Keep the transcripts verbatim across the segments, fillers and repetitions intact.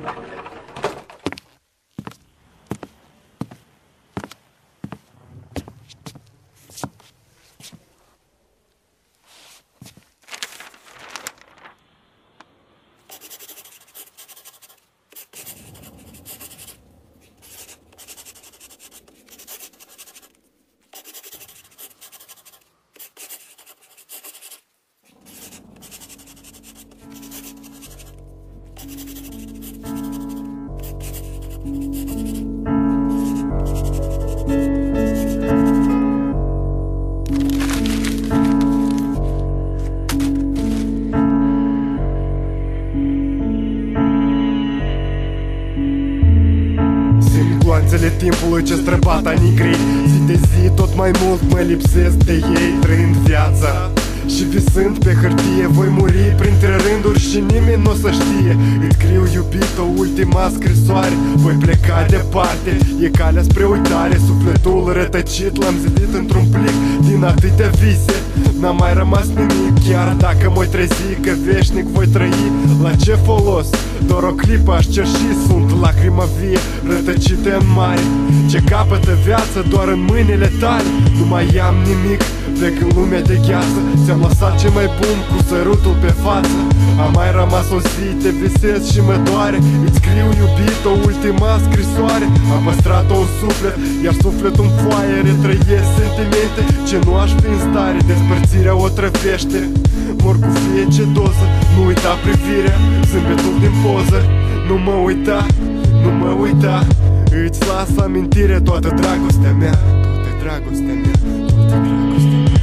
Gloanțele timpului ce străbat anii grei, zi de zi tot mai mult mă lipsesc de ei. Trăind viața și visând pe hârtie, voi muri printre rânduri și nimeni n-o să știe. Îți scriu, iubito, ultima scrisoare, voi pleca departe, e calea spre uitare. Sufletul rătăcit l-am zidit într-un plic din atâtea vise, n-a mai rămas nimic. Chiar dacă m-oi trezi că veșnic voi trăi, la ce folos? Doar o clipă aș cerși, sunt lacrima vie rătăcită în mare, ce capătă viață doar în mâinile tale. Nu mai am nimic, plec în lumea de gheață, ți-am lăsat ce mai bun cu sărutul pe față. Am mai rămas o zi, te visez și mă doare, îți scriu, iubito, ultima scrisoare. Am păstrat-o în suflet, iar sufletul în foaie retrăiesc sentimente ce nu aș fi în stare. Despărțirea o trăvește, mor cu fiece doză. Nu uita privirea, zâmbetul din poză. Nu mă uita, nu mă uita, îți las amintire toată dragostea mea, toată dragostea mea, toată dragostea mea.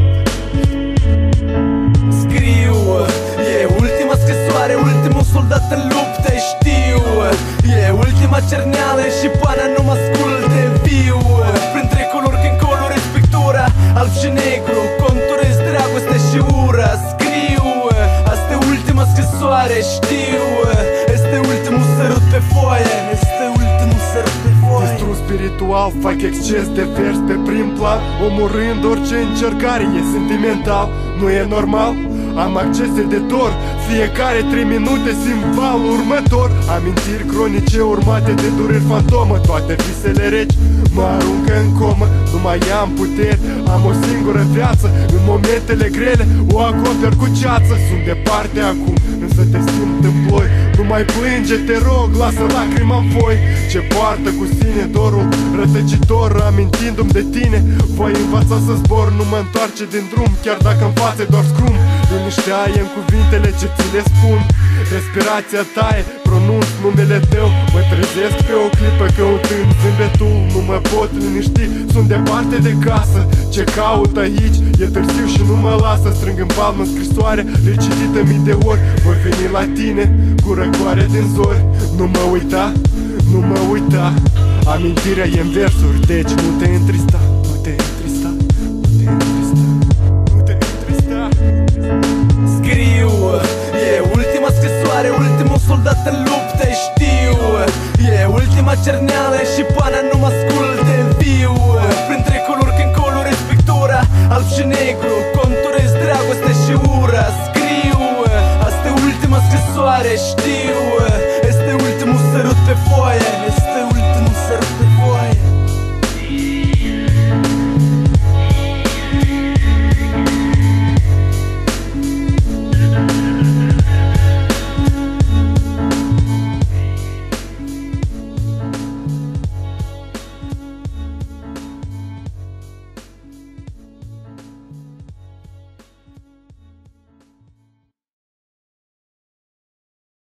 Scriu, e ultima scrisoare, ultimul soldat în luptă, știu. E ultima cerneală și pana nu mă asculte. Viu printre culori când colorezi pictura, alb și negru, conturezi dragoste și ura. Scriu, asta e ultima scrisoare, știu. Este ultimul sărut pe foaie, este ultimul sărut pe foaie. Distrus spiritual, fac exces de vers pe prim plan, omorând orice încercare, e sentimental. Nu e normal, am accese de dor, fiecare trei minute simt valul următor. Amintiri cronice urmate de dureri fantomă, toate visele reci mă aruncă în comă. Nu mai am puteri, am o singură viață, în momentele grele o acoper cu ceață. Sunt departe acum, însă te simt în ploi. Nu mai plânge, te rog, lasă lacrima în foi, ce poartă cu sine dorul rătăcitor. Amintindu-mi de tine, voi învăța să zbor, nu mă întoarce din drum, chiar dacă în față e doar scrum. Liniștea e în cuvintele ce ți le spun, respirația ta e, pronunț numele tău. Mă trezesc pe o clipă căutând zâmbetul, nu mă pot liniști, sunt departe de casă. Ce caut aici, e târziu și nu mă lasă. Strâng în palmă scrisoare, recitită mii de ori. Voi veni la tine cu răcoare din zori. Nu mă uita, nu mă uita, amintirea e în versuri, deci nu te întrista, nu te întrista, nu te întrista, nu te întrista. Scriu, e ultima scrisoare, ultimul soldat în luptă, știu. E ultima cerneală și pana